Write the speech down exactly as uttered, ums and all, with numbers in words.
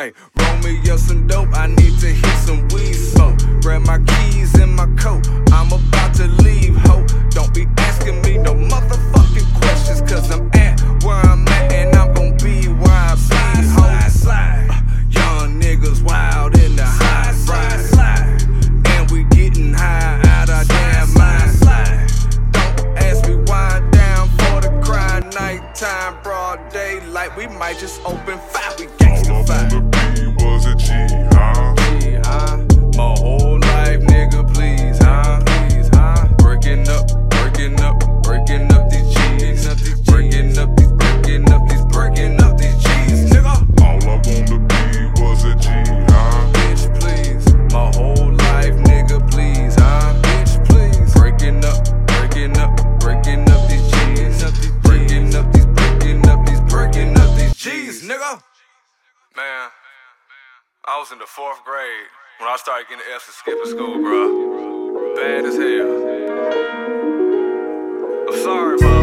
Hey, roll me up some dope, I need to hit some weed smoke. Grab my keys in my coat, I'm about to leave, ho. Don't be asking me no motherfucking questions, cause I'm at where I'm at and I'm gon' be where I be, ho. Slide, slide. Uh, young niggas wild in the high slide, slide. And we getting high out our damn mind. Slide. Don't ask me why I'm down for the grind. Nighttime, broad daylight, we might just open fire. We gangsta fire. All I wanna be was a G, huh? G, huh? My whole life, nigga, please, huh? Please, huh? Breaking up, breaking up, breaking up these G's. Breaking up these, breaking up these, breaking up these G's, nigga. All I wanna be was a G, huh? Bitch, please. My whole life, nigga, please, huh? Bitch, please. Breaking up, breaking up, breaking up these G's. Breaking up these, breaking up these, breaking up these G's, nigga. Man, I was in the fourth grade when I started getting F's and skipping school, bro. Bad as hell. I'm sorry, bro.